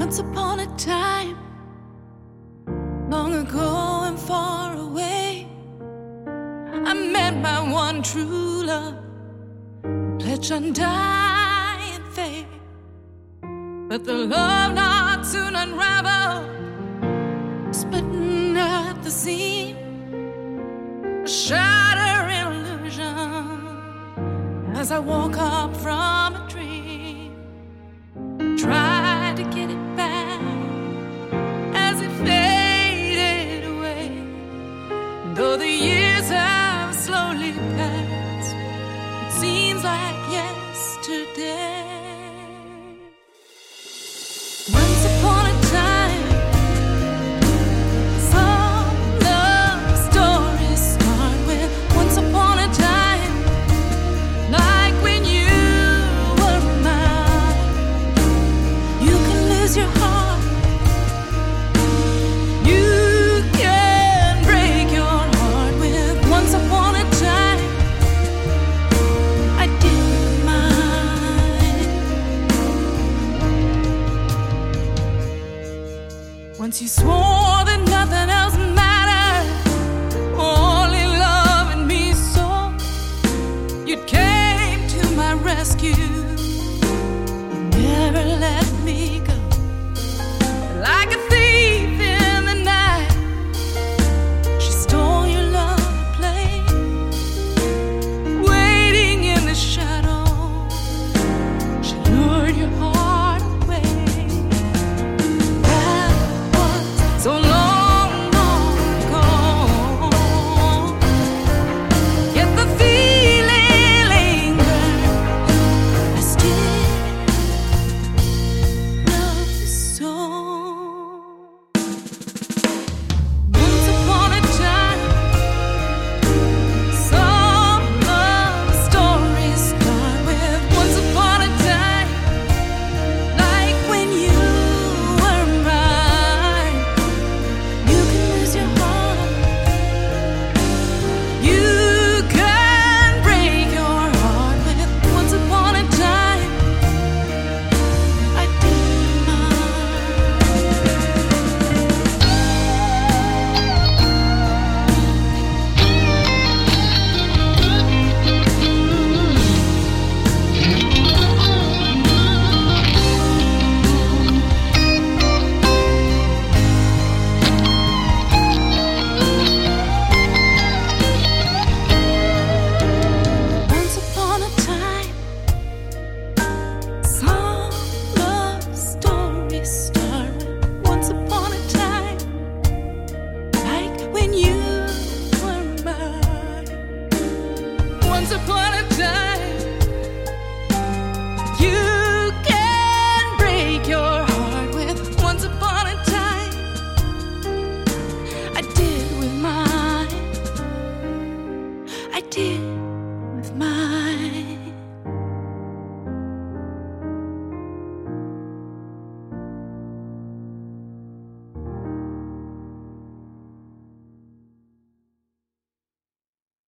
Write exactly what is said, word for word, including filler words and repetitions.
Once upon a time, long ago and far away, I met my one true love, pledged undying faith. But the love not soon unraveled, splitting at the seam, a shattering illusion as I woke up from a dream. Tried to get it back as it faded away. Though the years have slowly passed, it seems like yesterday.